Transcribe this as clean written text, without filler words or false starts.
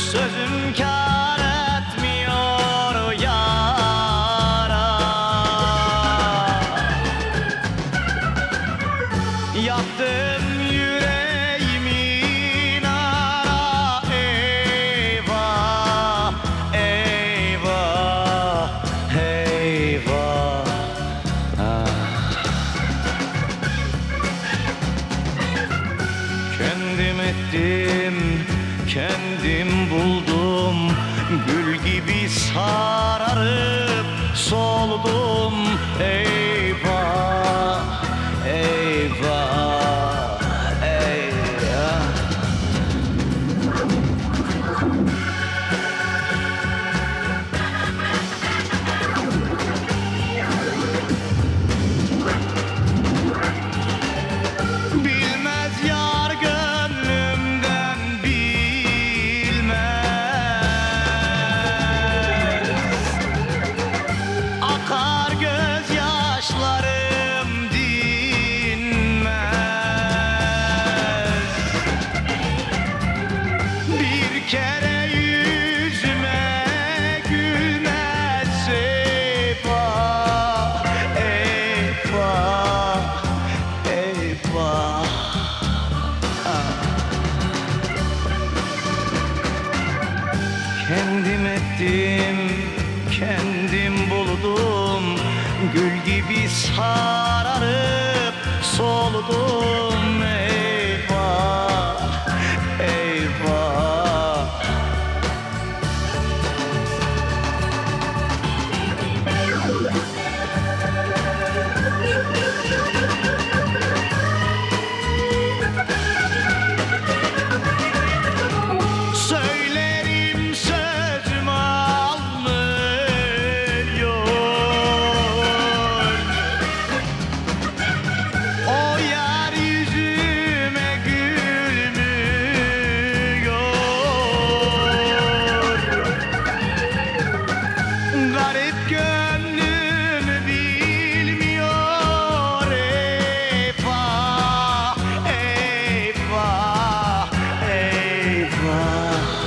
Sözüm kâr etmiyor yâra. Yaktım yüreğimi nara. Eyvah, eyvah, eyvah. Kendim ettim, kendim buldum. Gül gibi sararıp soldum. Eyvah, eyvah, eyvah. Bilmez yar gönlümden bilmez. Akar gözyaşlarım dinmez. Bir kere yüzüme gülmez. Eyvah, eyvah, eyvah. Kendim ettim, kendim buldum. Gül gibi sararıp soldum. Eyvah, eyvah. Söylerim sözüm almıyor. O yar yüzüme gülmüyor. Garip gönlüm bilmiyor. Eyvah, eyvah, eyvah.